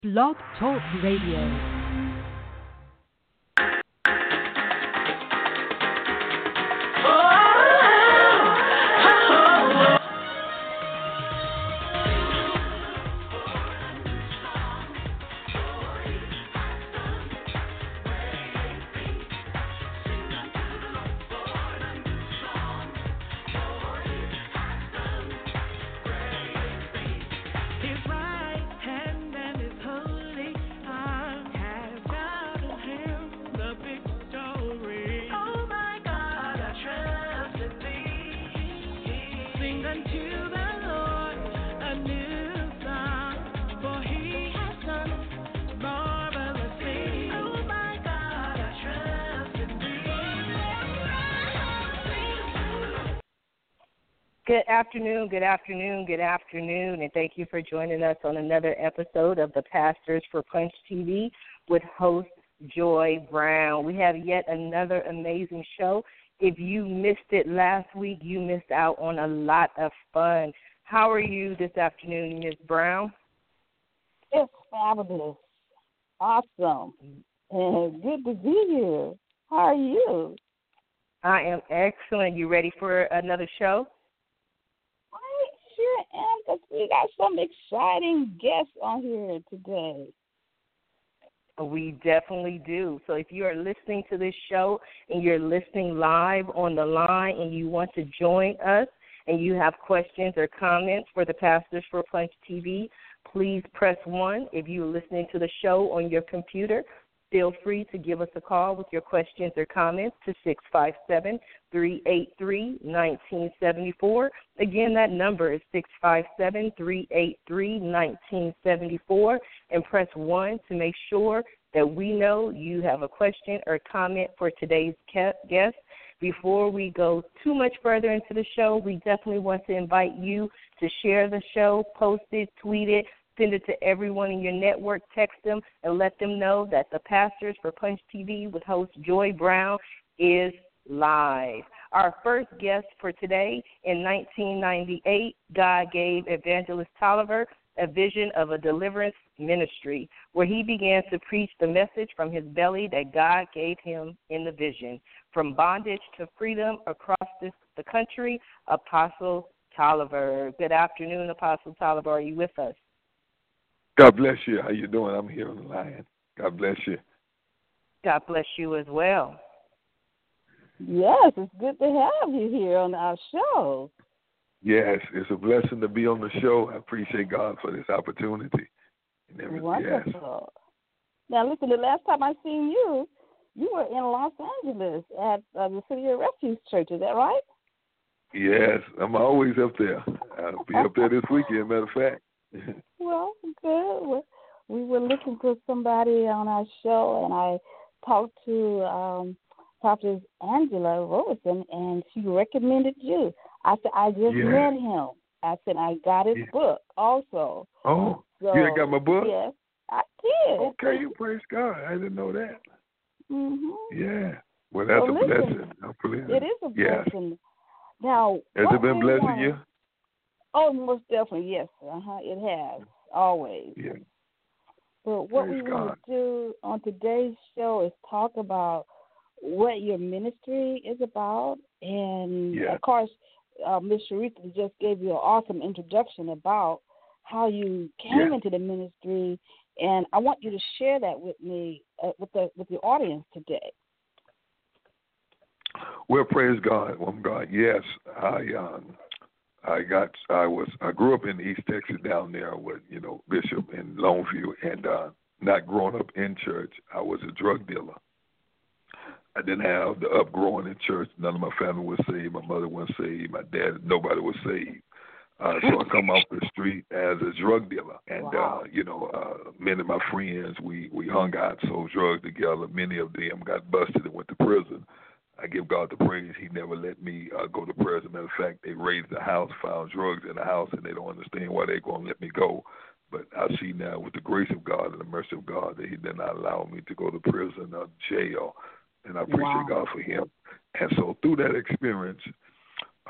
Blog Talk Radio. Good afternoon, and thank you for joining us on another episode of the Pastors for Punch TV with host Joy Brown. We have yet another amazing show. If you missed it last week, you missed out on a lot of fun. How are you this afternoon, Ms. Brown? It's fabulous, awesome, and good to be here. How are you? I am excellent. You ready for another show? Sure am, because we got some exciting guests on here today. We definitely do. So if you are listening to this show and you're listening live on the line and you want to join us and you have questions or comments for the Pastors for Punch TV, please press 1. If you're listening to the show on your computer, feel free to give us a call with your questions or comments to 657-383-1974. Again, that number is 657-383-1974, and press 1 to make sure that we know you have a question or comment for today's guest. Before we go too much further into the show, we definitely want to invite you to share the show, post it, tweet it, send it to everyone in your network, text them, and let them know that the Pastors for Punch TV with host Joy Brown is live. Our first guest for today, in 1998, God gave Evangelist Tolliver a vision of a deliverance ministry where he began to preach the message from his belly that God gave him in the vision. From bondage to freedom across the country, Apostle Tolliver. Good afternoon, Apostle Tolliver. Are you with us? God bless you. How you doing? I'm here on the line. God bless you. God bless you as well. Yes, it's good to have you here on our show. Yes, it's a blessing to be on the show. I appreciate God for this opportunity. And everything. Wonderful. Yes. Now, listen, the last time I seen you, you were in Los Angeles at the City of Refuge Church. Is that right? Yes, I'm always up there. I'll be up there this weekend, matter of fact. Well, good. We were looking for somebody on our show, and I talked to Prophetess Angela Robertson, and she recommended you. I said, I just met him. I said, I got his book also. Oh, so, you got my book? Yes, I did. Okay, praise God. I didn't know that. Mm-hmm. Yeah. Well, that's a blessing. It is a blessing. Now, has it been blessing you? Oh, most definitely, yes. It has, always. Yeah. But what we want to do on today's show is talk about what your ministry is about. And, of course, Ms. Sharitha just gave you an awesome introduction about how you came into the ministry. And I want you to share that with me, with the audience today. Well, praise God, woman God. Yes, I grew up in East Texas down there with, Bishop in Longview, and not growing up in church, I was a drug dealer. I didn't have the upgrowing in church. None of my family was saved. My mother wasn't saved. My dad, nobody was saved. So I come off the street as a drug dealer. And, many of my friends, we hung out, sold drugs together. Many of them got busted and went to prison. I give God the praise. He never let me go to prison. Matter of fact, they raided the house, found drugs in the house, and they don't understand why they're going to let me go. But I see now with the grace of God and the mercy of God that he did not allow me to go to prison or jail. And I appreciate God for him. And so through that experience,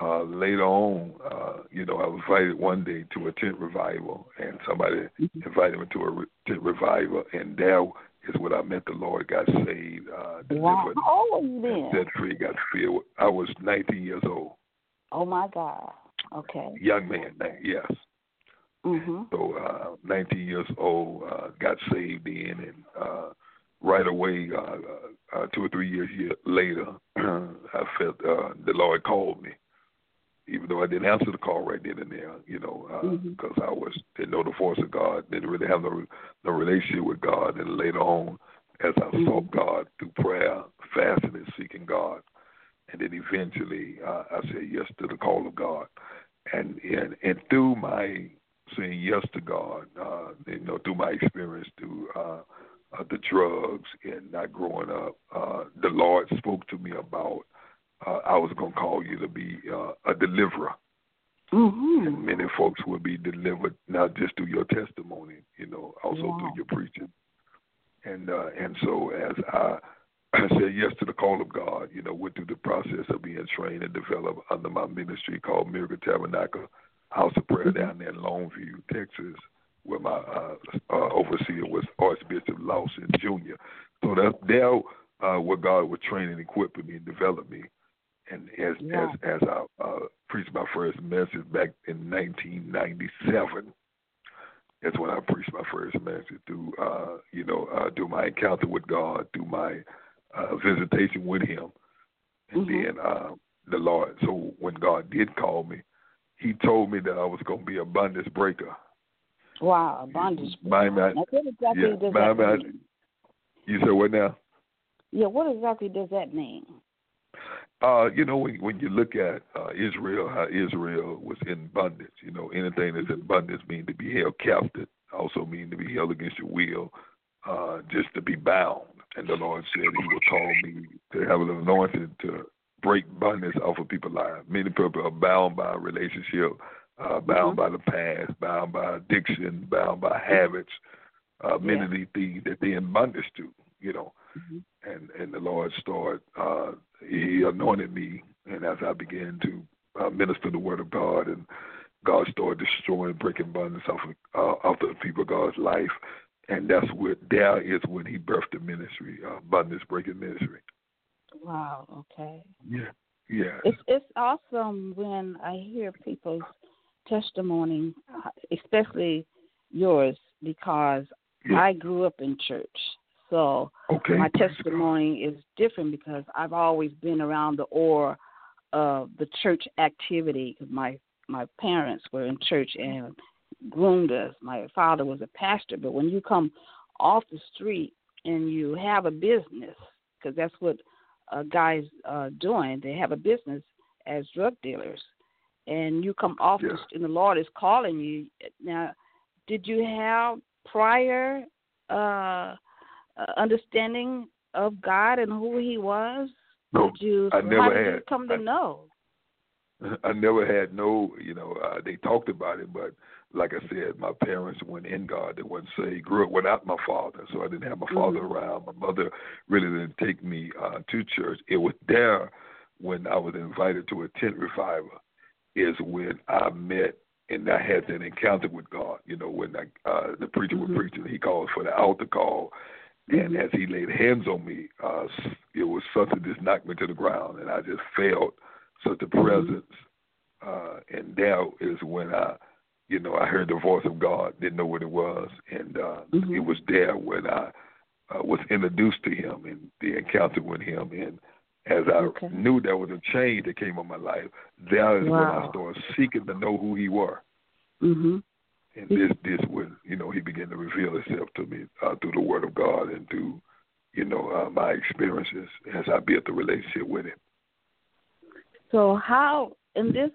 later on, I was invited one day to a tent revival, and somebody invited me to a tent revival, and there is when I met the Lord, got saved, delivered, How old were you then? set free, got filled. I was 19 years old. Oh, my God. Okay. Young man, yes. Mm-hmm. So 19 years old, got saved in, and right away, 2 or 3 years later, I felt the Lord called me, even though I didn't answer the call right then and there, because I didn't know the voice of God, didn't really have no relationship with God. And later on, as I sought God through prayer, fasting, and seeking God, and then eventually I said yes to the call of God, and through my saying yes to God, through my experience through the drugs and not growing up, the Lord spoke to me about I was going to call you to be a deliverer. Mm-hmm. And many folks will be delivered not just through your testimony, also through your preaching. And so as I said yes to the call of God, went through the process of being trained and developed under my ministry called Miracle Tabernacle House of Prayer down there in Longview, Texas, where my overseer was Archbishop Lawson Jr. So that's there where God was training and equipping me and developing me. And as I preached my first message back in 1997, that's when I preached my first message through my encounter with God, through my visitation with Him, and then the Lord. So when God did call me, He told me that I was going to be a bondage breaker. Wow, a bondage breaker. Now, what exactly does that mean? You said what now? Yeah, what exactly does that mean? When you look at Israel, how Israel was in bondage, anything that's in bondage means to be held captive, also means to be held against your will, just to be bound. And the Lord said He would call me to have an anointing to break bondage off of people's lives. Many people are bound by a relationship, bound by the past, bound by addiction, bound by habits, many of these things that they're in bondage to, And the Lord started, He anointed me, and as I began to minister the Word of God, and God started destroying, breaking bondage off the people of God's life, and there is when He birthed the ministry, bondage breaking ministry. Wow. Okay. Yeah. It's awesome when I hear people's testimony, especially yours, because I grew up in church. So my testimony is different because I've always been around the aura of the church activity. Because my parents were in church and groomed us. My father was a pastor. But when you come off the street and you have a business, because that's what guys are doing, they have a business as drug dealers, and you come off the street and the Lord is calling you. Now, did you have prior understanding of God and who He was? No, I never had. How did you come to know? I never had they talked about it, but like I said, my parents weren't in God. They weren't saved. Grew up without my father, so I didn't have my father around. My mother really didn't take me to church. It was there when I was invited to a tent revival is when I met and I had that encounter with God. When the preacher was preaching, he called for the altar call. And as he laid hands on me, it was something that just knocked me to the ground, and I just felt such a presence. And there is when I heard the voice of God, didn't know what it was, and it was there when I was introduced to Him and the encounter with Him. And as I knew there was a change that came on my life, there is when I started seeking to know who He were. And this when He began to reveal Himself to me through the Word of God and through my experiences as I built the relationship with Him. So how in this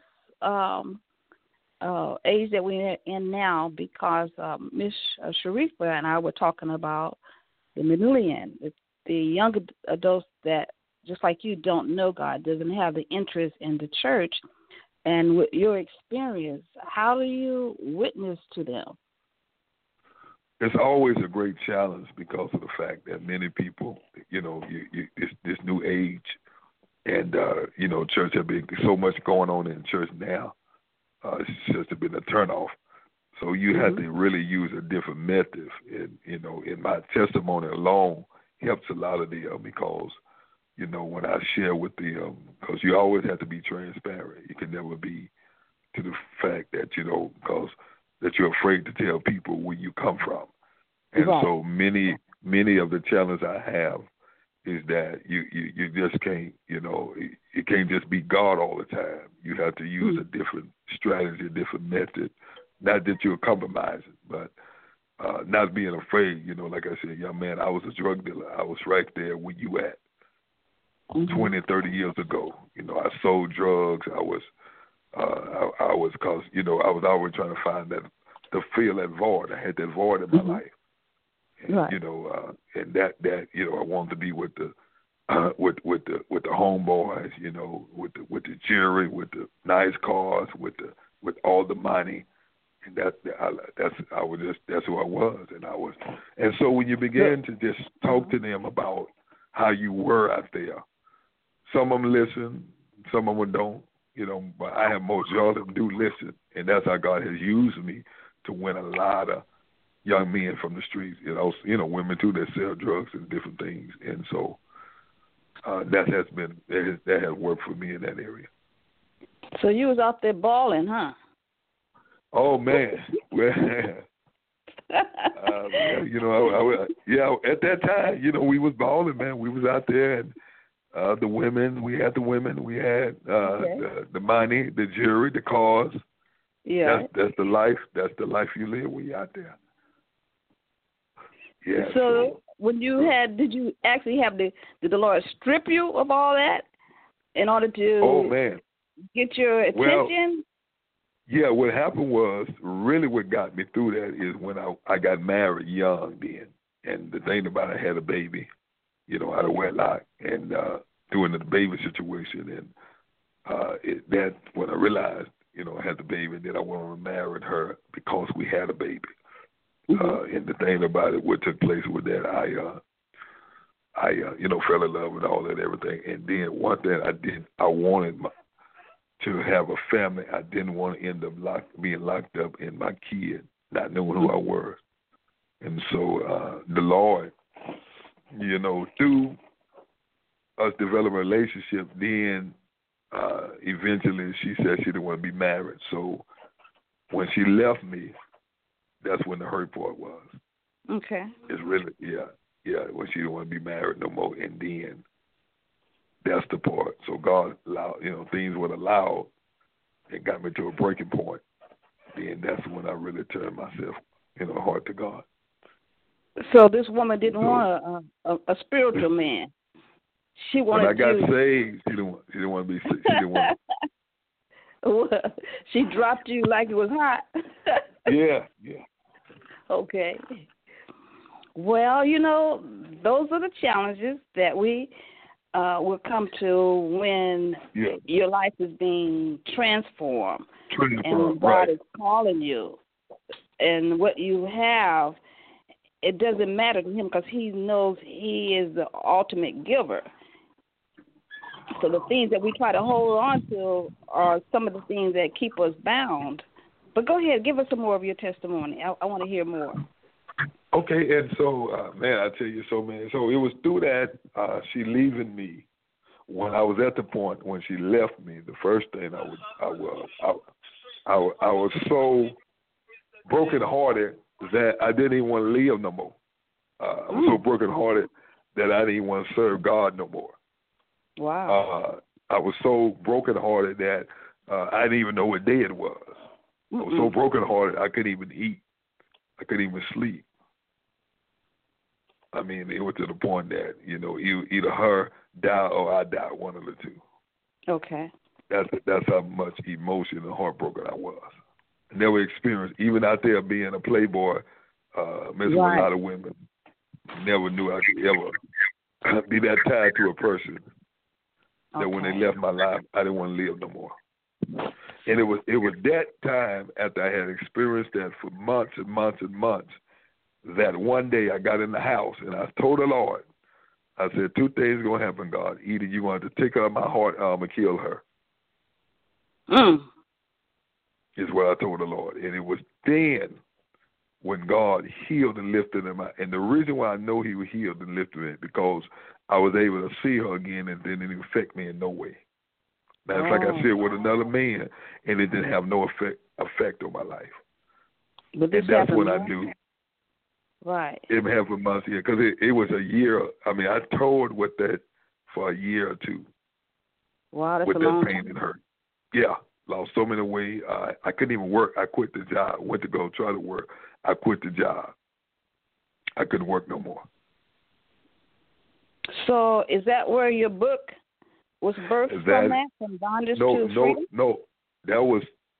age that we're in now, because Miss Sharifa and I were talking about the millennium, the young adults that just like you don't know God, doesn't have the interest in the church. And with your experience, how do you witness to them? It's always a great challenge because of the fact that many people, this new age, And church had been so much going on in church now. It's just been a turnoff. So you have to really use a different method. And, in my testimony alone helps a lot of them because, when I share with them, because you always have to be transparent. You can never be to the fact that, because that you're afraid to tell people where you come from. And so many of the challenges I have is that you just can't, you can't just be God all the time. You have to use a different strategy, a different method. Not that you're compromising, but not being afraid. Like I said, young man, I was a drug dealer. I was right there where you at 20, 30 years ago. I sold drugs. I was because, I was always trying to find that, to fill that void. I had that void in my life. And, and that I wanted to be with the homeboys, with the jewelry, with the nice cars, with all the money, and that's who I was, and so when you begin to just talk to them about how you were out there, some of them listen, some of them don't, but I have most of them do listen, and that's how God has used me to win a lot of young men from the streets, women too that sell drugs and different things, and so that has worked for me in that area. So you was out there balling, huh? Oh man, well, at that time, we was balling, man. We was out there, and the women, we had the money, the jewelry, the cars. Yeah, that's the life. That's the life you live when you're out there. Yeah. So when you did you actually did the Lord strip you of all that in order to get your attention? Yeah, what happened was, really what got me through that is when I got married young then. And the thing about it, I had a baby, out of wedlock, and during the baby situation. And that's when I realized, I had the baby, and then I went on and married her because we had a baby. And the thing about it, what took place with that, I fell in love with all that, everything. And then one thing I wanted to have a family. I didn't want to end up being locked up in my kid, not knowing who I was. And so the Lord, through us developing a relationship, then eventually she said she didn't want to be married. So when she left me, that's when the hurt part was. Okay. It's really, when she didn't want to be married no more. And then that's the part. So God allowed, things would allow and got me to a breaking point. Then that's when I really turned myself, heart to God. So this woman didn't want a spiritual man. She wanted. When I got saved, she didn't want to be. She didn't want. She dropped you like it was hot. Yeah. Okay. Well, those are the challenges that we will come to when your life is being transformed and God is calling you. And what you have, it doesn't matter to him because he knows he is the ultimate giver. So the things that we try to hold on to are some of the things that keep us bound. But go ahead, give us some more of your testimony. I want to hear more. Okay, and so, I tell you so, man. So it was through that, she leaving me. When I was at the point when she left me, the first thing I was so brokenhearted that I didn't even want to live no more. I was so brokenhearted that I didn't even want to serve God no more. Wow. I was so brokenhearted that I didn't even know what day it was. I was so brokenhearted I couldn't even eat. I couldn't even sleep. I mean, it was to the point that, either her die or I die, one of the two. Okay. That's how much emotion and heartbroken I was. I never experienced, even out there being a playboy, messing with a lot of women, never knew I could ever be that tied to a person that when they left my life, I didn't want to live no more. And it was that time after I had experienced that for months and months and months that one day I got in the house and I told the Lord, I said, 2 things going to happen, God. Either you're going to take her out of my heart, or I'm going to kill her. Is what I told the Lord. And it was then when God healed and lifted him out. And the reason why I know he was healed and lifted me because I was able to see her again and it didn't affect me in no way. Now, it's like I said, with another man, and it didn't have no effect on my life. But this and that's when I knew. Right. It happened months, yeah, because it was a year. I mean, I toured with that for a year or two. Wow, that's with a that long pain time. and hurt. Yeah, lost so many weight. I couldn't even work. I quit the job. Went to go try to work. I quit the job. I couldn't work no more. So is that where your book was birthed from bondage to freedom? No. That was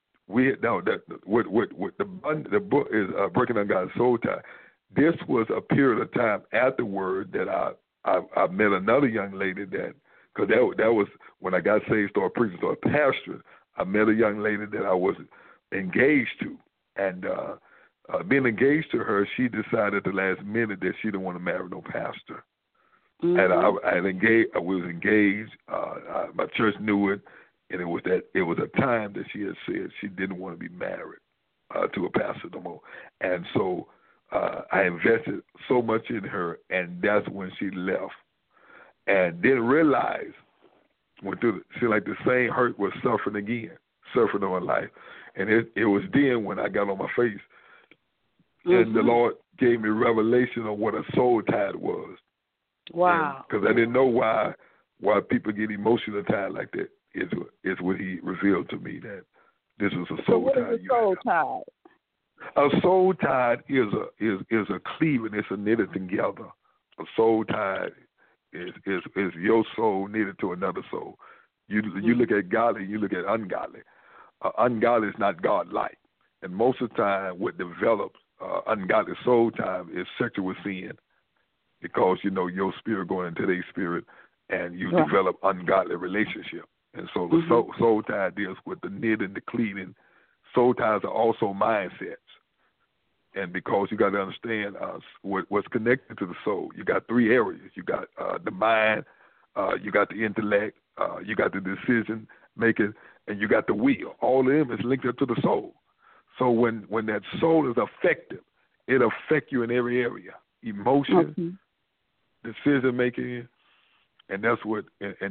the book is Breaking Ungodly Soul Tie. This was a period of time afterward that I met another young lady because that was when I got saved, started preaching, started pastoring. I met a young lady that I was engaged to, and being engaged to her, she decided at the last minute that she didn't want to marry no pastor. Mm-hmm. And I was engaged. My church knew it, and it was a time that she had said she didn't want to be married to a pastor no more. And so I invested so much in her, and that's when she left. And didn't realize seemed like the same hurt was suffering on my life. And it was then when I got on my face, and the Lord gave me revelation of what a soul tie was. Wow. Because I didn't know why people get emotional tied like that. Is what he revealed to me, that this was a soul tie. So what is a soul tie? A soul tie is a cleaving. It's a knitted together. A soul tie is your soul knitted to another soul. You look at godly, you look at ungodly. Ungodly is not God-like. And most of the time what develops ungodly soul tie is sexual sin, because, your spirit going into their spirit, and you develop ungodly relationship. And so the soul tie deals with the knitting, the cleaving. Soul ties are also mindsets. And because you got to understand what's connected to the soul, you got 3 areas. You got the mind, you got the intellect, you got the decision making, and you got the will. All of them is linked up to the soul. So when that soul is affected, it affects you in every area: emotion, decision making, and that's what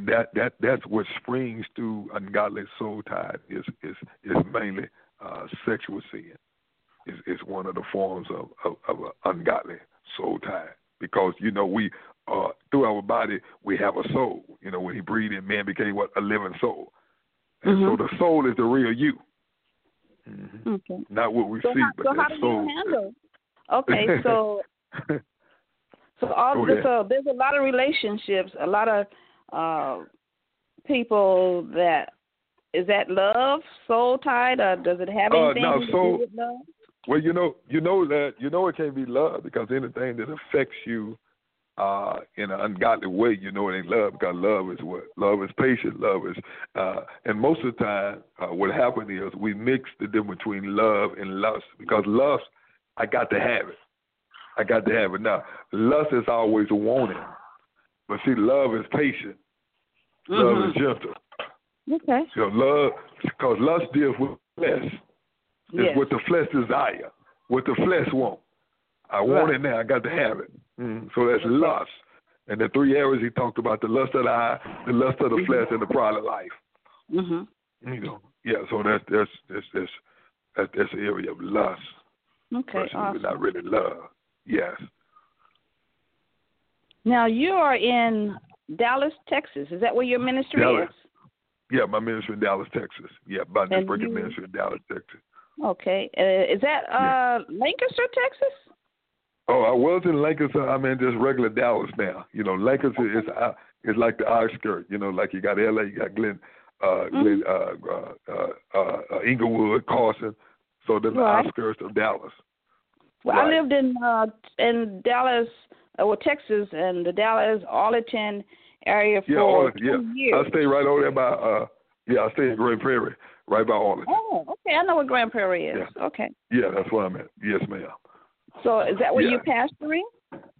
springs through ungodly soul tie is mainly sexual sin. Is one of the forms of an ungodly soul tie, because we through our body we have a soul. When he breathed in, man became a living soul, and so the soul is the real you. Mm-hmm. Okay. Not what we see, but that soul. So how do you handle? Okay, so there's a lot of relationships, a lot of people that. Is that love soul tied, or does it have anything to do with love? Well, it can't be love, because anything that affects you in an ungodly way, it ain't love, because love is what? Love is patient. Love is, and most of the time, what happens is we mix the difference between love and lust, because lust, I got to have it. Now, lust is always wanting, but see, love is patient. Love is gentle. Okay. So love, because lust deals with flesh. It's what the flesh desire, what the flesh want. I want it now. I got to have it. So that's lust. And the 3 areas he talked about: the lust of the eye, the lust of the flesh, and the pride of life. So that's the area of lust. Okay, awesome. Not really love. Yes. Now you are in Dallas, Texas. Is that where your ministry is? Yeah, my ministry in Dallas, Texas. Yeah, Bondage Breaking Ministry in Dallas, Texas. Okay. Is that Lancaster, Texas? Oh, I was in Lancaster. I'm in just regular Dallas now. Lancaster is like the outskirts. Like you got L.A., you got Inglewood, Carson. So the outskirts of Dallas. Well, I lived in Dallas, Texas, and the Dallas Arlington area for 2 years. I stay right over there by I stay in Grand Prairie, right by Arlington. Oh, okay. I know what Grand Prairie is. Yeah. Okay. Yeah, that's where I'm at. Yes, ma'am. So is that where you're pastoring?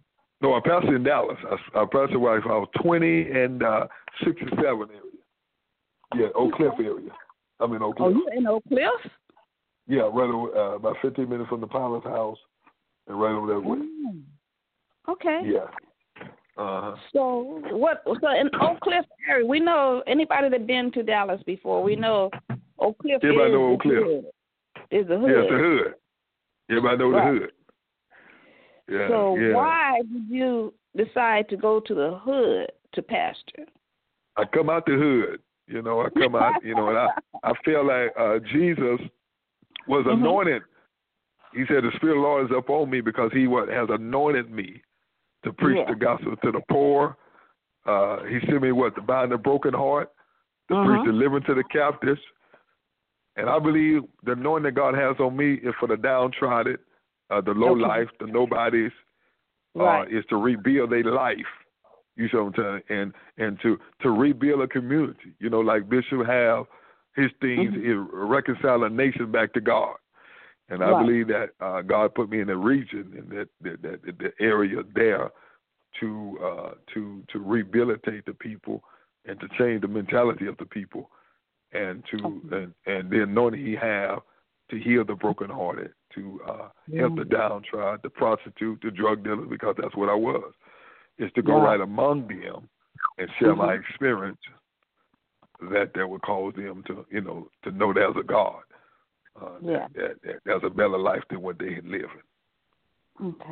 No, I pastored in Dallas. I pastored when I was 20 and 67 area. Yeah, Oak Cliff area. I'm in Oak Cliff. Oh, you're in Oak Cliff? Yeah, right over, about 15 minutes from the Pilot's house and right over that way. Okay. Yeah. Uh-huh. So in Oak Cliff area, we know anybody that been to Dallas before, we know Oak Cliff Everybody know Oak Cliff. Is the hood. Yeah, it's the hood. Everybody know the hood. Yeah. So why did you decide to go to the hood to pastor? I come out the hood. I come out, and I feel like Jesus was anointed. He said, the Spirit of the Lord is upon me because he has anointed me to preach the gospel to the poor. He sent me to bind the broken heart, to preach deliverance to the captives. And I believe the anointing that God has on me is for the downtrodden, the low life, the nobodies, is to rebuild their life. You see what I'm saying? And to rebuild a community. Like Bishop have his things is reconcile a nation back to God. And I believe that God put me in the region, in the area there to rehabilitate the people and to change the mentality of the people, and and the anointing he have to heal the brokenhearted, to help the downtrodden, the prostitute, the drug dealers, because that's what I was. Is to go right among them and share my experience that would cause them to know there's a God. That there's a better life than what they had lived. Okay.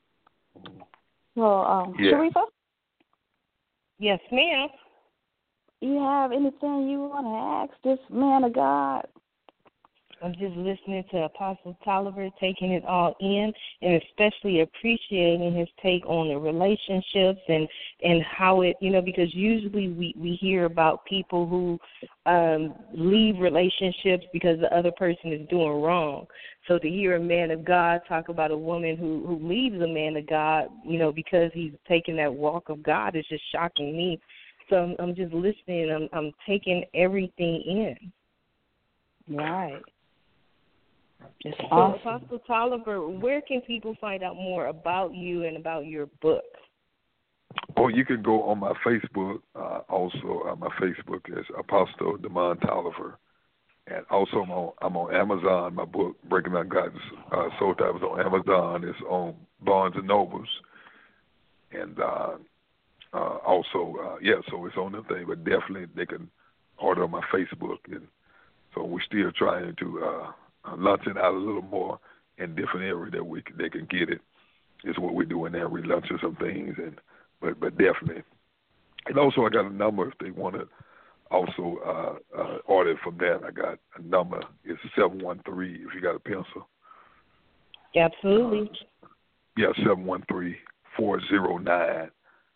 So, Sharifa? Yes, ma'am. You have anything you want to ask this man of God? I'm just listening to Apostle Tolliver, taking it all in, and especially appreciating his take on the relationships and how it, because usually we hear about people who leave relationships because the other person is doing wrong. So to hear a man of God talk about a woman who leaves a man of God, because he's taking that walk of God is just shocking me. So I'm just listening. I'm taking everything in. Right. It's awesome. So, Apostle Tolliver, where can people find out more about you and about your book? Oh, you can go on my Facebook. Also, my Facebook is Apostle Demond Tolliver. And also, I'm on Amazon. My book, Breaking Down God's Soul Ties, is on Amazon. It's on Barnes & Nobles. And so it's on the thing. But definitely they can order on my Facebook. And so we're still trying to launch it out a little more in different areas that they can get it. Is what we're doing now. We're launching some things, but definitely. And also I got a number if they want to also order from that. I got a number. It's 713 if you got a pencil. Absolutely. 713-409-0859.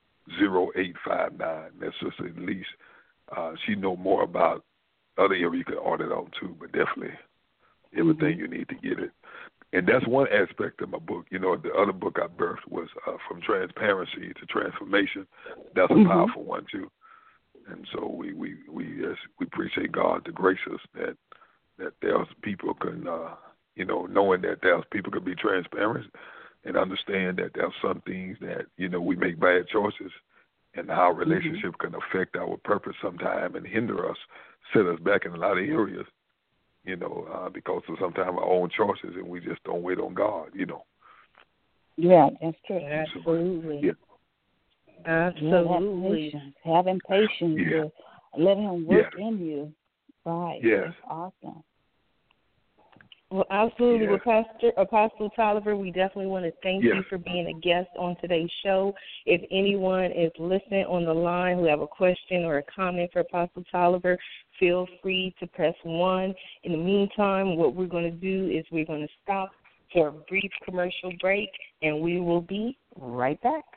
That's just at least she know more about other areas you can order it on too, but definitely everything you need to get it. And that's one aspect of my book. The other book I birthed was From Transparency to Transformation. That's a powerful one too. And so we appreciate God to grace us that there's people can knowing that there's people can be transparent and understand that there's some things that we make bad choices, and how relationship can affect our purpose sometime and hinder us, set us back in a lot of areas. Because of sometimes our own choices, and we just don't wait on God, Yeah, that's true. Absolutely. Absolutely. Having patience to let him work in you. Right. Yes. That's awesome. Well, absolutely. Yes. Well, Apostle Tolliver, we definitely want to thank you for being a guest on today's show. If anyone is listening on the line who have a question or a comment for Apostle Tolliver, feel free to press 1. In the meantime, what we're going to do is we're going to stop for a brief commercial break, and we will be right back.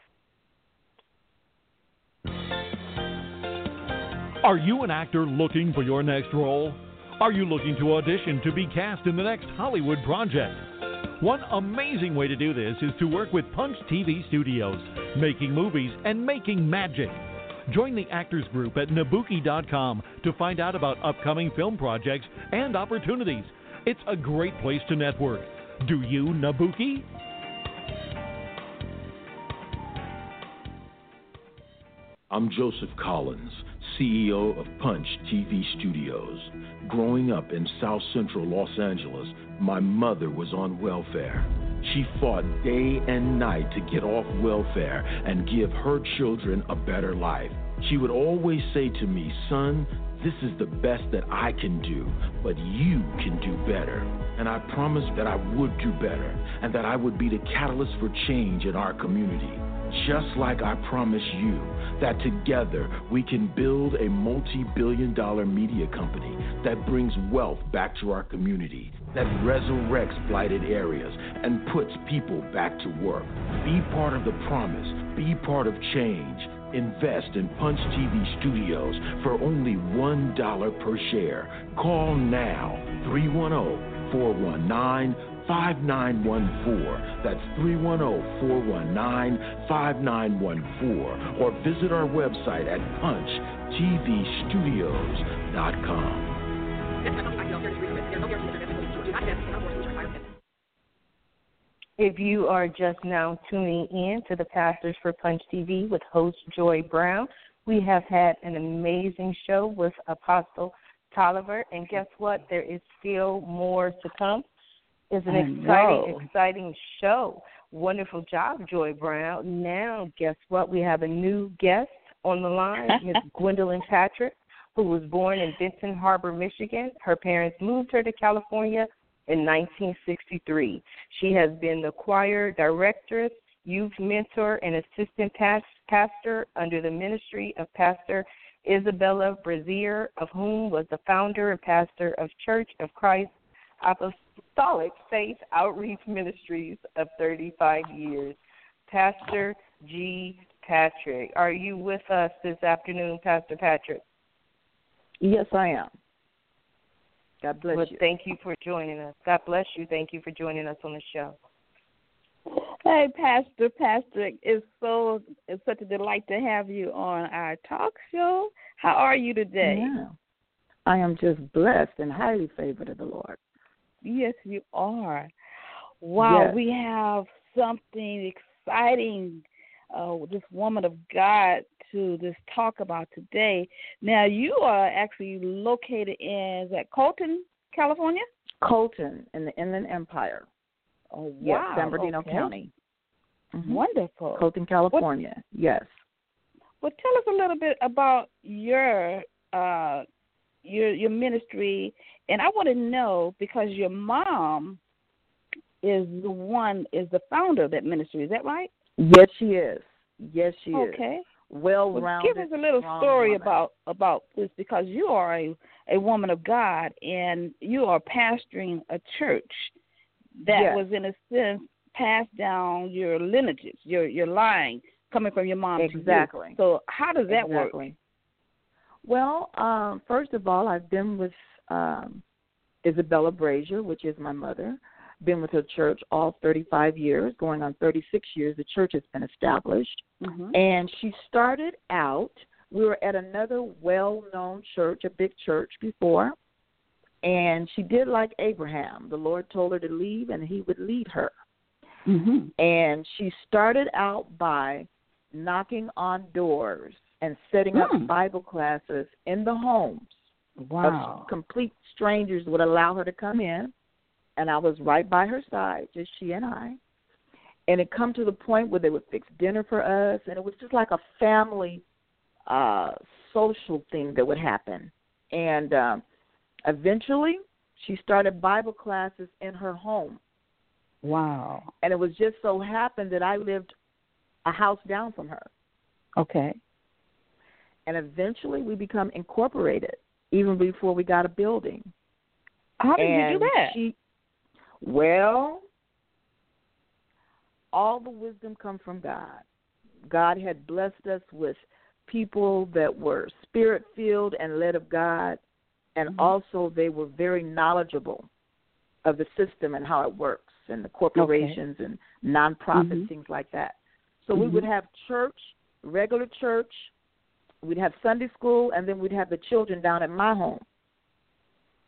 Are you an actor looking for your next role? Are you looking to audition to be cast in the next Hollywood project? One amazing way to do this is to work with Punch TV Studios, making movies and making magic. Join the actors group at Nabuki.com to find out about upcoming film projects and opportunities. It's a great place to network. Do you, Nabuki? I'm Joseph Collins, CEO of Punch TV Studios. Growing up in South Central Los Angeles, my mother was on welfare. She fought day and night to get off welfare and give her children a better life. She would always say to me, "Son, this is the best that I can do, but you can do better." And I promised that I would do better and that I would be the catalyst for change in our community. Just like I promise you that together we can build a multi-billion-dollar media company that brings wealth back to our community, that resurrects blighted areas and puts people back to work. Be part of the promise. Be part of change. Invest in Punch TV Studios for only $1 per share. Call now, 310-419-5914. That's 310-419-5914. Or visit our website at punchtvstudios.com. If you are just now tuning in to the Pastors for Punch TV with host Joy Brown, we have had an amazing show with Apostle Tolliver, and guess what? There is still more to come. It's an exciting show. Wonderful job, Joy Brown. Now, guess what? We have a new guest on the line, Ms. Gwendolyn Patrick, who was born in Benton Harbor, Michigan. Her parents moved her to California in 1963. She has been the choir directress, youth mentor, and assistant pastor under the ministry of Pastor Isabella Brazier, of whom was the founder and pastor of Church of Christ Apostolic Faith Outreach Ministries of 35 years. Pastor G. Patrick, are you with us this afternoon, Pastor Patrick? Yes, I am. God bless you. Thank you for joining us. God bless you. Thank you for joining us on the show. Hey, Pastor Patrick, it's such a delight to have you on our talk show. How are you today? Yeah. I am just blessed and highly favored of the Lord. Yes, you are. Wow, yes. We have something exciting, this woman of God, to just talk about today. Now, you are actually located in Colton, California? Colton, in the Inland Empire. Oh, wow. Yes, San Bernardino County. Mm-hmm. Wonderful. Colton, California, yes. Well, tell us a little bit about your ministry, and I want to know, because your mom is the founder of that ministry. Is that right? Yes, she is. Yes, she is. Okay. Well-rounded. Give us a little story woman. about this, because you are a woman of God, and you are pastoring a church that was, in a sense, passed down your lineages, your line coming from your mom. Exactly. To you. So how does that work? Well, first of all, I've been with Isabella Brazier, which is my mother. Been with her church all 35 years, going on 36 years. The church has been established. Mm-hmm. And she started out, we were at another well-known church, a big church before, and she did like Abraham. The Lord told her to leave, and he would lead her. Mm-hmm. And she started out by knocking on doors and setting up Bible classes in the homes. Wow. Of complete strangers would allow her to come in, and I was right by her side, just she and I. And it come to the point where they would fix dinner for us, and it was just like a family social thing that would happen. And eventually, she started Bible classes in her home. Wow. And it was just so happened that I lived a house down from her. Okay. And eventually we become incorporated, even before we got a building. How did you do that? All the wisdom comes from God. God had blessed us with people that were spirit-filled and led of God, and also they were very knowledgeable of the system and how it works, and the corporations and nonprofits, things like that. So we would have church, regular church, we'd have Sunday school, and then we'd have the children down at my home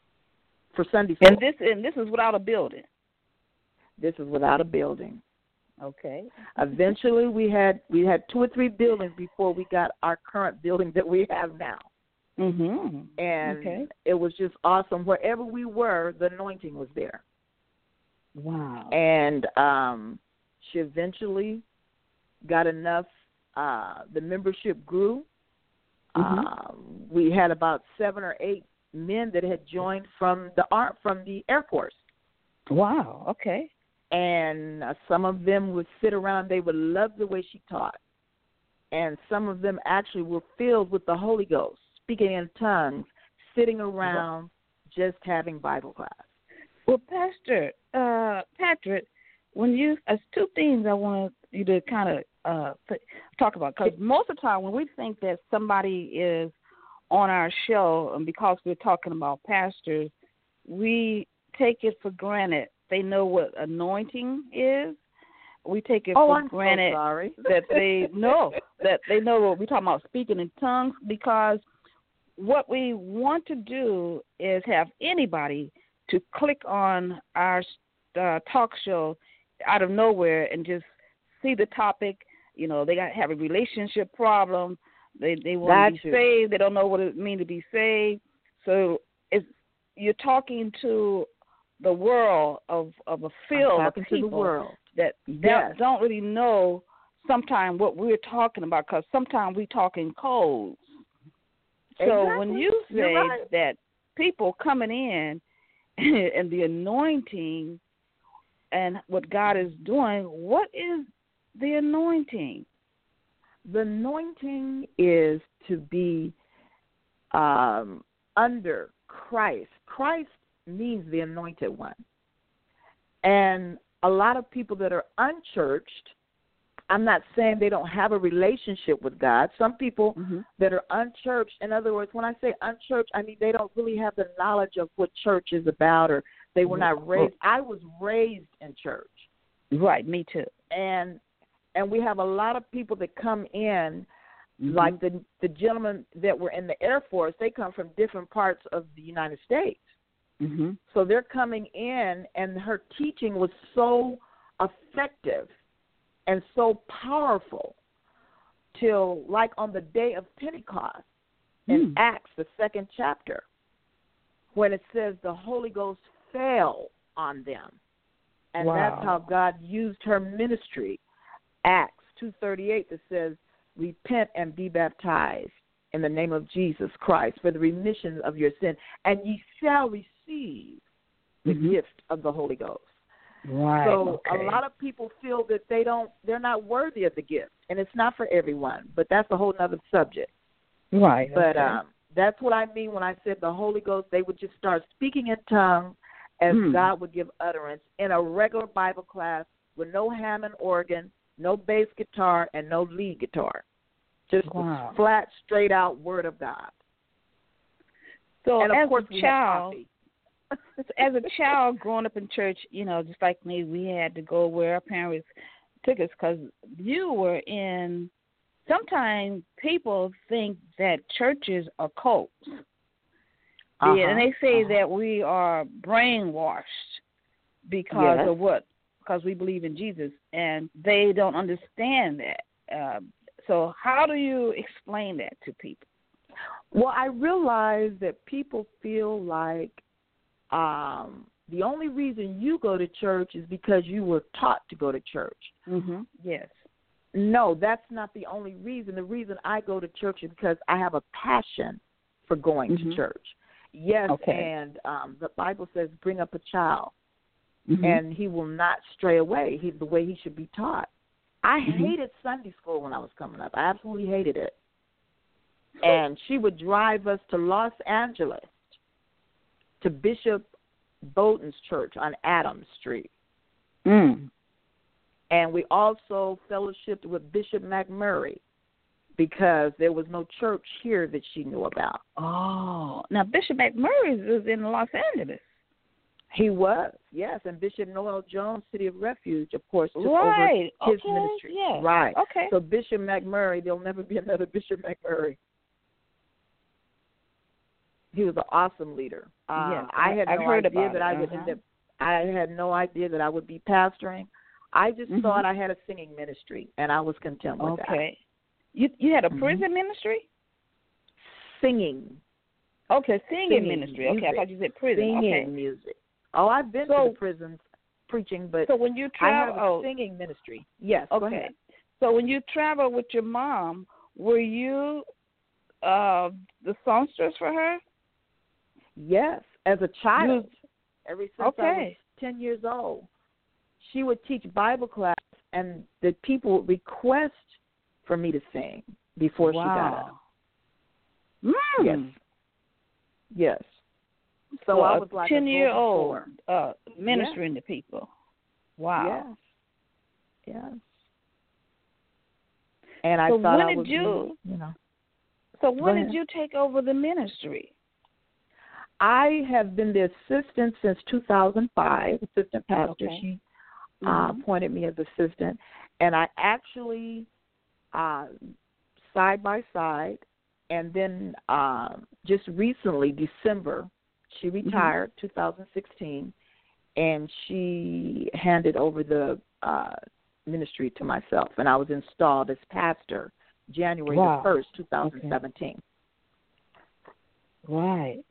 for Sunday school. And this is without a building? This is without a building. Okay. Eventually, we had 2 or 3 buildings before we got our current building that we have now. Mhm. And it was just awesome. Wherever we were, the anointing was there. Wow. And she eventually got enough. The membership grew. We had about 7 or 8 men that had joined from the Air Force. Wow. Okay. And some of them would sit around. They would love the way she taught. And some of them actually were filled with the Holy Ghost, speaking in tongues, sitting around just having Bible class. Well, Pastor Patrick, when you, there's 2 things I want you to kind of talk about, because most of the time when we think that somebody is on our show, and because we're talking about pastors, we take it for granted they know what anointing is. We take it for granted that they know what we're talking about, speaking in tongues, because what we want to do is have anybody to click on our talk show out of nowhere and just see the topic. You know, they have a relationship problem. They want to be saved. They don't know what it means to be saved. So you're talking to the world of a field of people that don't really know sometimes what we're talking about, because sometimes we talk in codes. So when you say that people coming in and the anointing and what God is doing, what is the anointing? The anointing is to be under Christ. Christ means the anointed one. And a lot of people that are unchurched, I'm not saying they don't have a relationship with God. Some people that are unchurched, in other words, when I say unchurched, I mean they don't really have the knowledge of what church is about, or they were not raised. I was raised in church. Right, me too. And we have a lot of people that come in, like the gentlemen that were in the Air Force, they come from different parts of the United States. So they're coming in, and her teaching was so effective and so powerful till, like, on the day of Pentecost in Acts, the 2nd chapter, when it says the Holy Ghost fell on them. And that's how God used her ministry. Acts 2:38 that says, repent and be baptized in the name of Jesus Christ for the remission of your sin, and ye shall receive the gift of the Holy Ghost. Right. So a lot of people feel that they're not worthy of the gift, and it's not for everyone, but that's a whole other subject. Right. But that's what I mean when I said the Holy Ghost, they would just start speaking in tongues as God would give utterance in a regular Bible class with no Hammond organ, no bass guitar, and no lead guitar. Just a flat, straight out word of God. So and of as course a child, as a child growing up in church, you know, just like me, we had to go where our parents took us, because you were in. Sometimes people think that churches are cults, and they say that we are brainwashed because of what? Because we believe in Jesus, and they don't understand that. So how do you explain that to people? Well, I realize that people feel like the only reason you go to church is because you were taught to go to church. Yes. No, that's not the only reason. The reason I go to church is because I have a passion for going to church. Yes, and the Bible says bring up a child, and he will not stray away. He's the way he should be taught. I hated Sunday school when I was coming up. I absolutely hated it. And she would drive us to Los Angeles, to Bishop Bowden's church on Adams Street. And we also fellowshipped with Bishop McMurray, because there was no church here that she knew about. Oh, now Bishop McMurray was in Los Angeles. He was, yes, and Bishop Noel Jones, City of Refuge, of course, took over his ministry. Yeah. Right. Okay. So Bishop McMurray, there'll never be another Bishop McMurray. He was an awesome leader. Yes, I had no idea that I would end up. I had no idea that I would be pastoring I just thought I had a singing ministry, and I was content with that. Okay. You had a prison ministry? Singing. Okay, singing ministry. Music. Okay, I thought you said prison. Singing music. Oh, I've been to the prisons preaching, but so when you travel, I have a singing ministry. Yes, okay. Go ahead. So when you travel with your mom, were you the songstress for her? Yes, as a child. Ever since I was 10 years old. She would teach Bible class, and the people would request for me to sing before she got up. Yes. So I was like 10-year-old ministering to people. Wow. Yes. And I thought I was, So when did you take over the ministry? I have been the assistant since 2005, assistant pastor. Okay. She appointed me as assistant. And I actually, side by side, and then just recently, December, she retired, 2016, and she handed over the ministry to myself. And I was installed as pastor January the 1st, 2017. Right.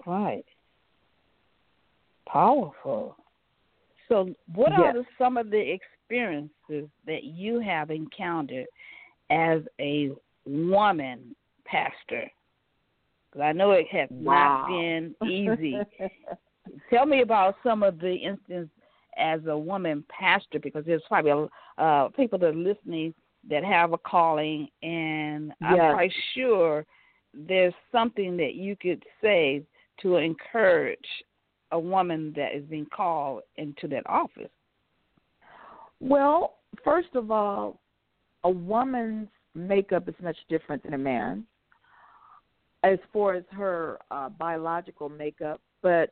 Powerful. So what are some of the experiences that you have encountered as a woman pastor? Because I know it has not been easy. Tell me about some of the instances as a woman pastor, because there's probably people that are listening that have a calling, and I'm quite sure there's something that you could say to encourage a woman that is being called into that office. Well, first of all, a woman's makeup is much different than a man's as far as her biological makeup, but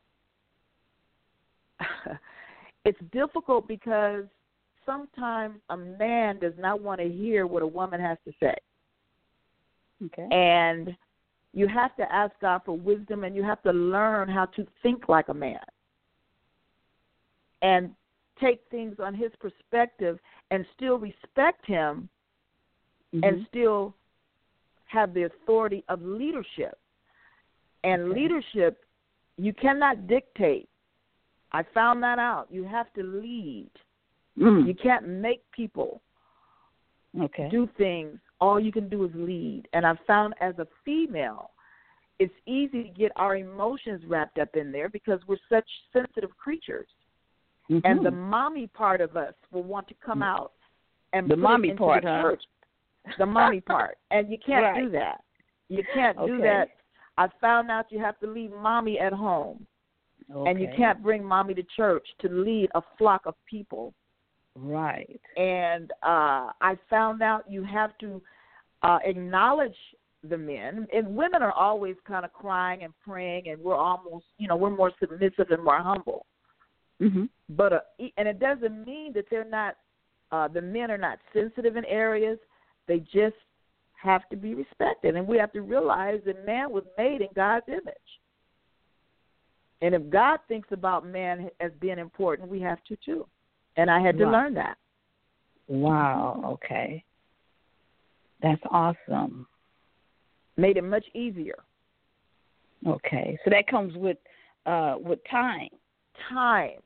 it's difficult because sometimes a man does not want to hear what a woman has to say. Okay. And you have to ask God for wisdom, and you have to learn how to think like a man and take things on his perspective and still respect him and still have the authority of leadership. And leadership, you cannot dictate. I found that out. You have to lead. You can't make people do things. All you can do is lead. And I've found as a female, it's easy to get our emotions wrapped up in there because we're such sensitive creatures. And the mommy part of us will want to come out and the put mommy it into part, the church. The mommy part. And you can't do that. You can't do that. I found out you have to leave mommy at home. And you can't bring mommy to church to lead a flock of people. Right. And I found out you have to acknowledge the men. And women are always kind of crying and praying, and we're almost, we're more submissive and more humble. But and it doesn't mean that they're not, the men are not sensitive in areas. They just have to be respected. And we have to realize that man was made in God's image. And if God thinks about man as being important, we have to too. And I had to learn that. Wow. Okay. That's awesome. Made it much easier. Okay. So that comes with time. Time.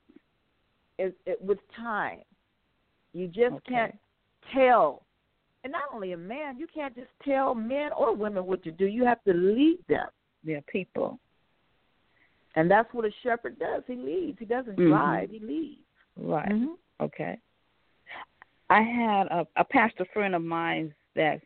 With time. You just can't tell. And not only a man, you can't just tell men or women what to do. You have to lead them. They're people. And that's what a shepherd does. He leads. He doesn't drive. He leads. Right. Okay. I had a pastor friend of mine that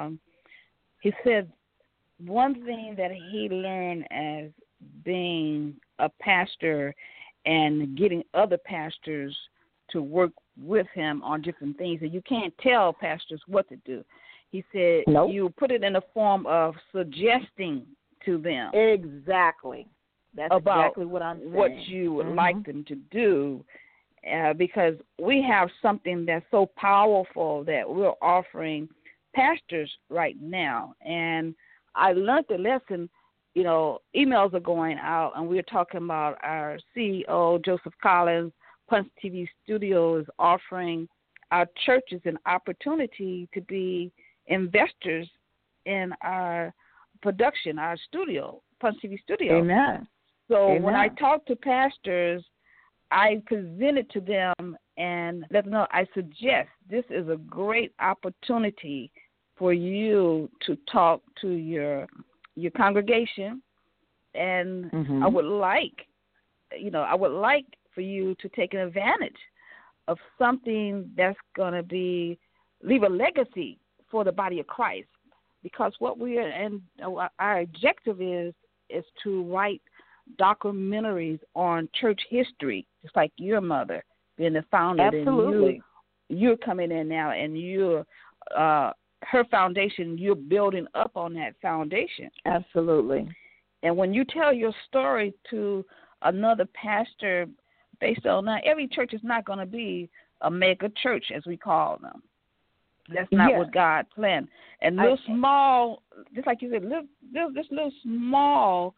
he said one thing that he learned as being a pastor and getting other pastors to work with him on different things, and you can't tell pastors what to do. He said you put it in the form of suggesting to them. Exactly. That's about exactly what I'm saying. What you would like them to do, because we have something that's so powerful that we're offering pastors right now. And I learned the lesson. Emails are going out, and we're talking about our CEO, Joseph Collins, Punch TV Studio is offering our churches an opportunity to be investors in our production, our studio, Punch TV Studio. Amen. So Amen. when I talk to pastors, I present it to them and let them know, I suggest this is a great opportunity for you to talk to your congregation, and I would like for you to take advantage of something that's going to leave a legacy for the body of Christ, because what we are, and our objective is to write documentaries on church history, just like your mother being the founder. Absolutely. And you're coming in now, and you're her foundation, you're building up on that foundation. Absolutely. And when you tell your story to another pastor based on that, every church is not going to be a mega church, as we call them. That's not what God planned. And little small, just like you said, this little small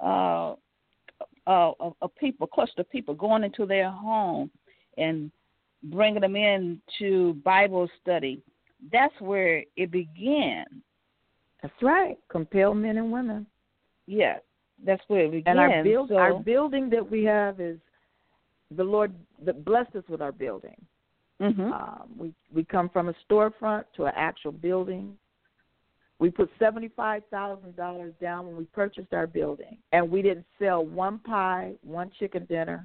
people, cluster of people going into their home and bringing them into Bible study. That's where it began. That's right. Compel men and women. Yeah, that's where it began. And our building that we have is the Lord that blessed us with our building. We come from a storefront to an actual building. We put $75,000 down when we purchased our building, and we didn't sell one pie, one chicken dinner.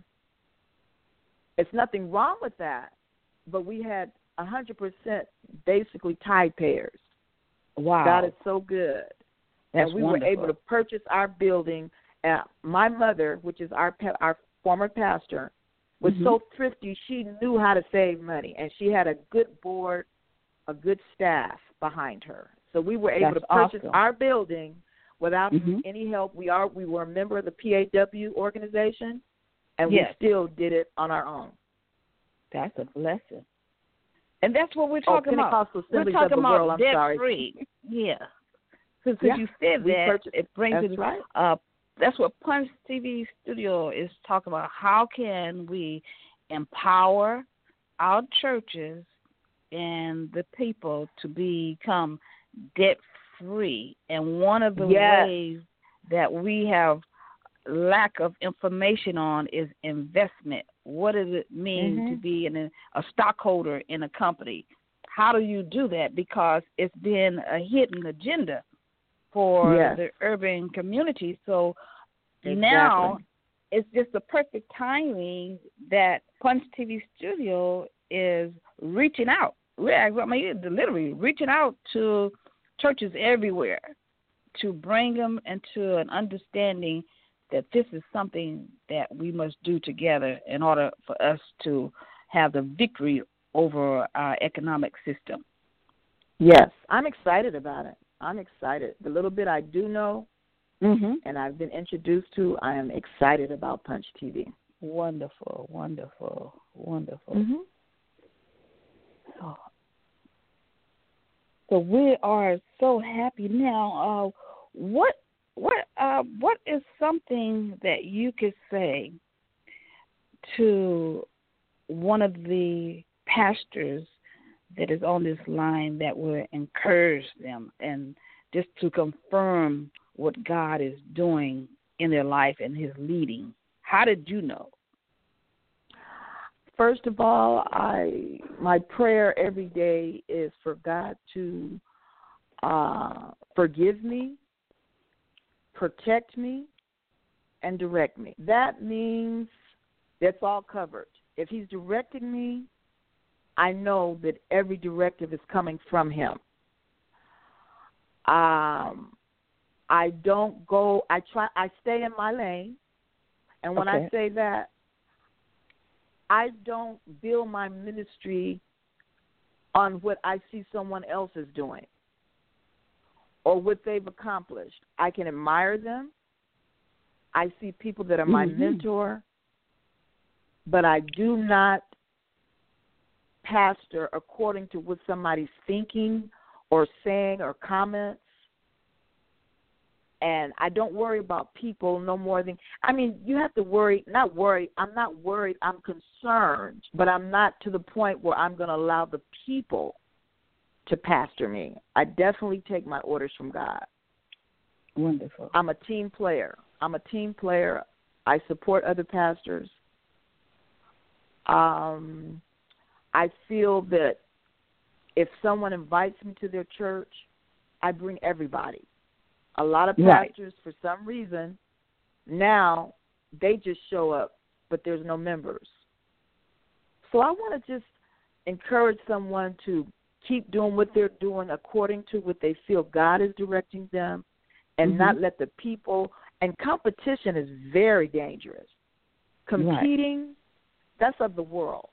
It's nothing wrong with that, but we had 100% basically tithe payers. Wow. God is so good. That's and we wonderful. were able to purchase our building. My mother, which is our former pastor, was so thrifty, she knew how to save money, and she had a good board, a good staff behind her. So we were able to purchase our building without any help. We were a member of the PAW organization, and we still did it on our own. That's a blessing. And that's what we're talking about. We're talking about debt-free. Yeah. Because you said that, it brings it. Right. That's what Punch TV Studio is talking about. How can we empower our churches and the people to become debt-free? And one of the ways that we have lack of information on is investment. What does it mean to be a stockholder in a company? How do you do that? Because it's been a hidden agenda for the urban community. So now it's just the perfect timing that Punch TV Studio is reaching out. Literally reaching out to churches everywhere to bring them into an understanding that this is something that we must do together in order for us to have the victory over our economic system. Yes, I'm excited about it. I'm excited. The little bit I do know and I've been introduced to, I am excited about Punch TV. Wonderful, wonderful, wonderful. So we are so happy now. What is something that you could say to one of the pastors that is on this line that will encourage them and just to confirm what God is doing in their life and his leading? How did you know? First of all, my prayer every day is for God to forgive me, protect me, and direct me. That means that's all covered. If he's directing me, I know that every directive is coming from him. I don't go, I stay in my lane. And when I say that, I don't build my ministry on what I see someone else is doing or what they've accomplished. I can admire them. I see people that are my mentor, but I do not pastor according to what somebody's thinking or saying or comments. And I don't worry about people no more than, I mean, you have to worry, not worry, I'm not worried, I'm concerned, but I'm not to the point where I'm going to allow the people to pastor me. I definitely take my orders from God. Wonderful. I'm a team player. I support other pastors. I feel that if someone invites me to their church, I bring everybody. A lot of pastors, for some reason, now they just show up, but there's no members. So I want to just encourage someone to keep doing what they're doing according to what they feel God is directing them, and not let the people, and competition is very dangerous. Competing, that's of the world.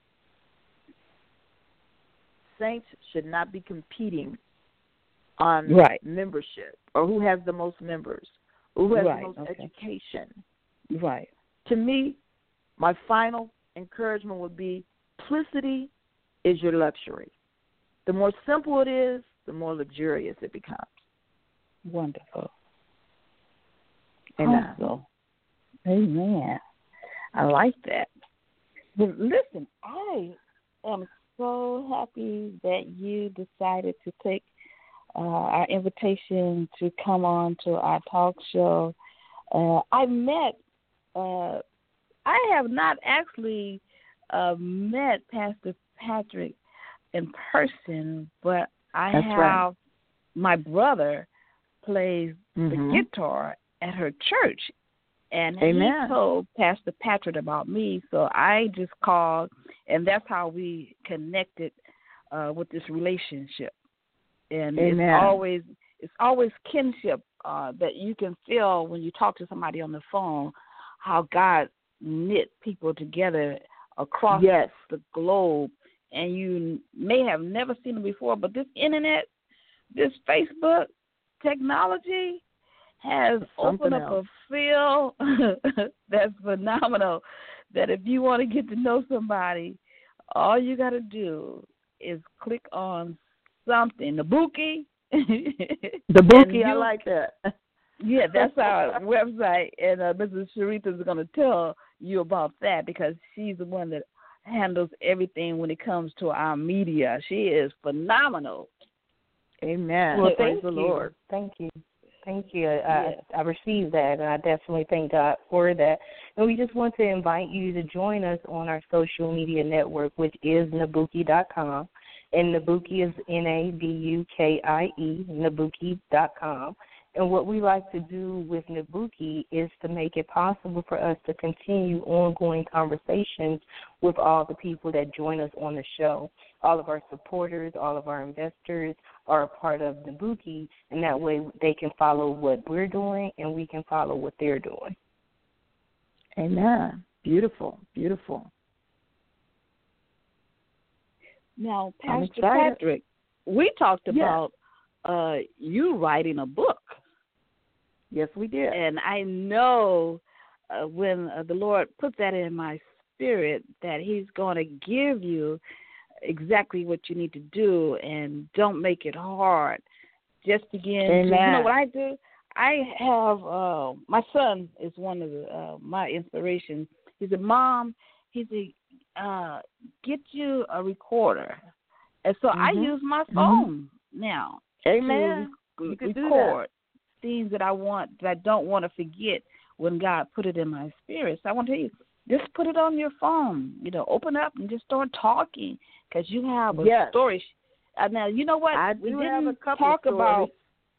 Saints should not be competing on membership or who has the most members, or who has the most education. Right. To me, my final encouragement would be simplicity is your luxury. The more simple it is, the more luxurious it becomes. Wonderful. Amen. Awesome. Amen. I like that. But listen, I am so happy that you decided to take our invitation to come on to our talk show. I have not actually met Pastor Patrick in person, but I have my brother plays the guitar at her church, and he told Pastor Patrick about me, so I just called, and that's how we connected with this relationship. And it's always kinship that you can feel when you talk to somebody on the phone, how God knit people together across the globe, and you may have never seen them before, but this internet, this Facebook technology has opened up a field that's phenomenal, that if you want to get to know somebody, all you got to do is click on something. Nabuki. Nabuki, I like that. Yeah, that's our website, and Mrs. Sharitha is going to tell you about that because she's the one that handles everything when it comes to our media. She is phenomenal. Amen. Well, praise the Lord. Thank you. I received that, and I definitely thank God for that. And we just want to invite you to join us on our social media network, which is Nabuki.com. And Nabuki is Nabukie, Nabuki.com. And what we like to do with Nabuki is to make it possible for us to continue ongoing conversations with all the people that join us on the show. All of our supporters, all of our investors are a part of Nabuki, and that way they can follow what we're doing and we can follow what they're doing. Amen. Beautiful, beautiful. Now, Pastor Patrick, we talked about you writing a book. Yes, we did. And I know when the Lord put that in my spirit that he's going to give you exactly what you need to do, and don't make it hard. Just begin. You know what I do? I have my son is one of my inspirations. He said, "Mom," he said, "get you a recorder." And so I use my phone now. Amen. To record things that I don't want to forget when God put it in my spirit. So I want to tell you, just put it on your phone. Open up and just start talking because you have a story. Now, you know what? We didn't talk about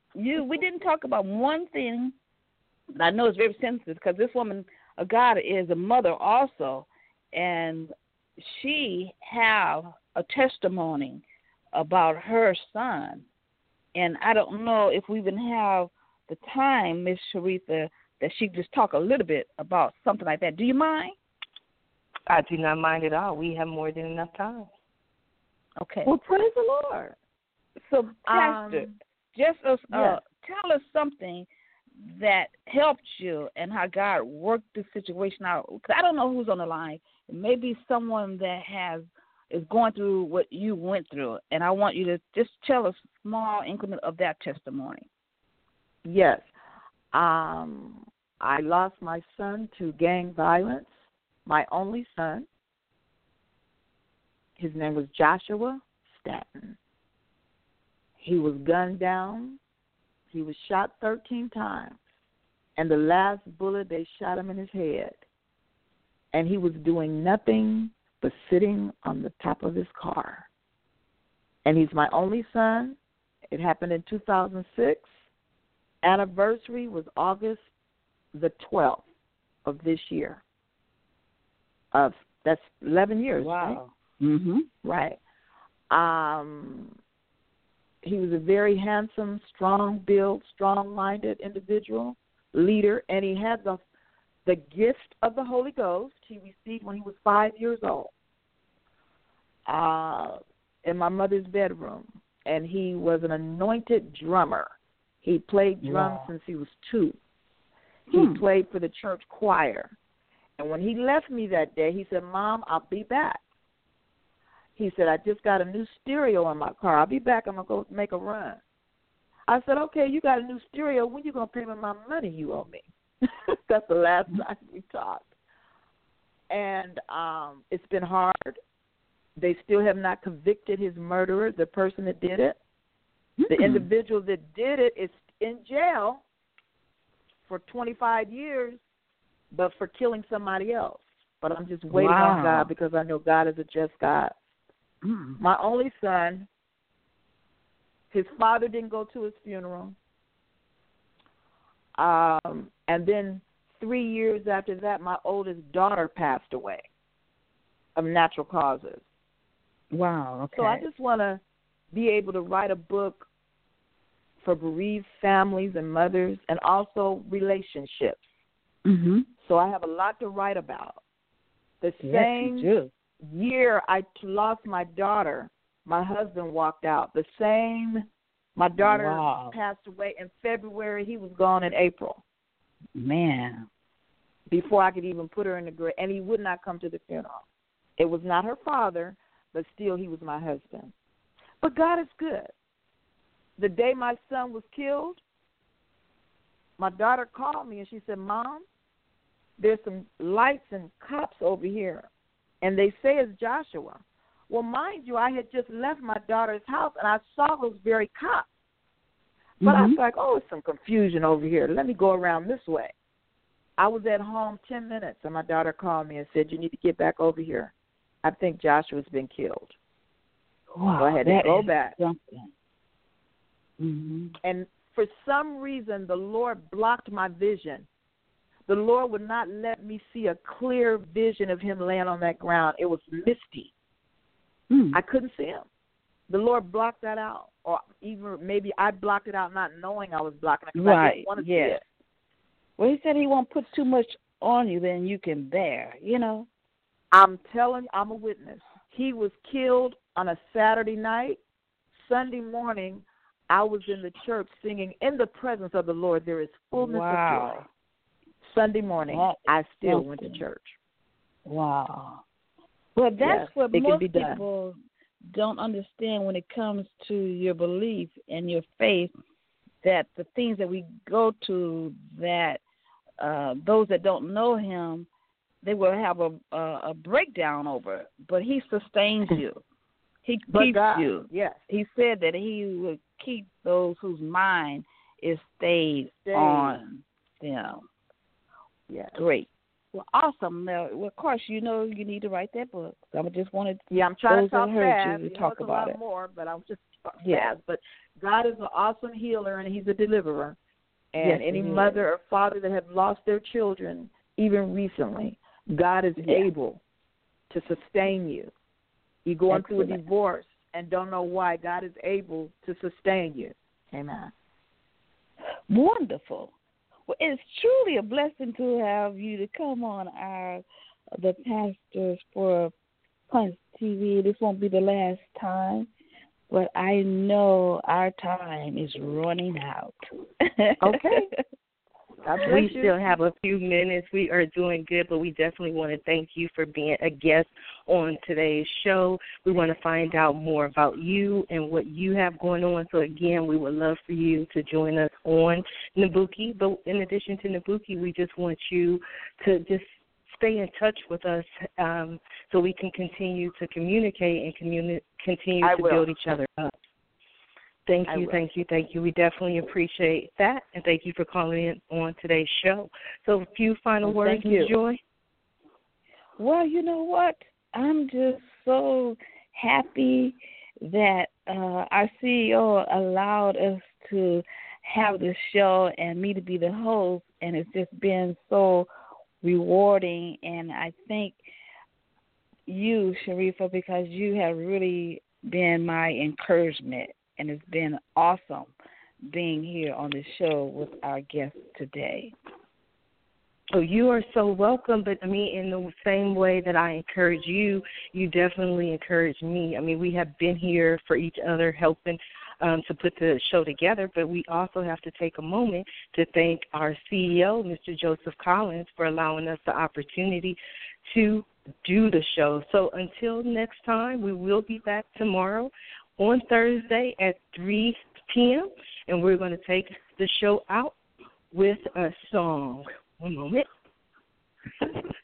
one thing. I know it's very sensitive because this woman of God is a mother also, and she have a testimony about her son. And I don't know if we even have the time, Miss Sharitha, that she just talk a little bit about something like that. Do you mind? I do not mind at all. We have more than enough time. Okay. Well, praise the Lord. So, Pastor, tell us something that helped you and how God worked this situation out. Because I don't know who's on the line. It may be someone that is going through what you went through, and I want you to just tell us a small increment of that testimony. Yes. I lost my son to gang violence, my only son. His name was Joshua Stanton. He was gunned down. He was shot 13 times. And the last bullet, they shot him in his head. And he was doing nothing but sitting on the top of his car. And he's my only son. It happened in 2006. Anniversary was August the 12th of this year. That's 11 years. Wow. Right? Right. He was a very handsome, strong-built, strong-minded individual, leader, and he had the gift of the Holy Ghost he received when he was 5 years old in my mother's bedroom. And he was an anointed drummer. He played drums since he was 2. He played for the church choir. And when he left me that day, he said, Mom, I'll be back. He said, I just got a new stereo in my car. I'll be back. I'm going to go make a run. I said, okay, you got a new stereo. When you going to pay me my money you owe me? That's the last time we talked. And it's been hard. They still have not convicted his murderer, the person that did it. The individual that did it is in jail for 25 years, but for killing somebody else. But I'm just waiting on God because I know God is a just God. My only son, his father didn't go to his funeral. And then 3 years after that, my oldest daughter passed away of natural causes. Wow, okay. So I just want to be able to write a book for bereaved families and mothers and also relationships. So I have a lot to write about. The same year I lost my daughter, my husband walked out. The same, my daughter passed away in February. He was gone in April. Man. Before I could even put her in the grave. And he would not come to the funeral. It was not her father, but still he was my husband. But God is good. The day my son was killed, my daughter called me and she said, Mom, there's some lights and cops over here, and they say it's Joshua. Well, mind you, I had just left my daughter's house, and I saw those very cops. But I was like, oh, it's some confusion over here. Let me go around this way. I was at home 10 minutes, and my daughter called me and said, you need to get back over here. I think Joshua's been killed. Wow, so I had to go back. Something. And for some reason, the Lord blocked my vision. The Lord would not let me see a clear vision of him laying on that ground. It was misty. I couldn't see him. The Lord blocked that out. Or even maybe I blocked it out not knowing I was blocking it because I didn't want to see it. Well, he said he won't put too much on you than you can bear, you know. I'm telling you, I'm a witness. He was killed on a Saturday night. Sunday morning, I was in the church singing, in the presence of the Lord, there is fullness of joy. Sunday morning, I still went to church. Wow. Well, that's what most people don't understand when it comes to your belief and your faith, that the things that we go to, that those that don't know him, they will have a breakdown over it. But he sustains you. He keeps you. Yes. He said that he will keep those whose mind is stayed on them. Yeah. Great. Well, awesome. Now, of course, you know you need to write that book. So I just wanted I'm trying to talk fast. You talk about a lot more, but I'm just fast. But God is an awesome healer, and he's a deliverer. And any mother or father that have lost their children, even recently, God is able to sustain you. You're going through a divorce and don't know why. God is able to sustain you. Amen. Wonderful. Well, it's truly a blessing to have you to come on the Pastors for Punch TV. This won't be the last time, but I know our time is running out. Okay. We still have a few minutes. We are doing good, but we definitely want to thank you for being a guest on today's show. We want to find out more about you and what you have going on. So, again, we would love for you to join us on Nabuki. But in addition to Nabuki, we just want you to just stay in touch with us so we can continue to communicate and continue to build each other up. Thank you. We definitely appreciate that, and thank you for calling in on today's show. So a few final words, Ms. Joy? Well, you know what? I'm just so happy that our CEO allowed us to have this show and me to be the host, and it's just been so rewarding. And I thank you, Sharifa, because you have really been my encouragement. And it's been awesome being here on the show with our guest today. Oh, you are so welcome. But, I mean, in the same way that I encourage you, you definitely encourage me. I mean, we have been here for each other, helping to put the show together. But we also have to take a moment to thank our CEO, Mr. Joseph Collins, for allowing us the opportunity to do the show. So until next time, we will be back tomorrow on Thursday at 3 p.m., and we're going to take the show out with a song. One moment.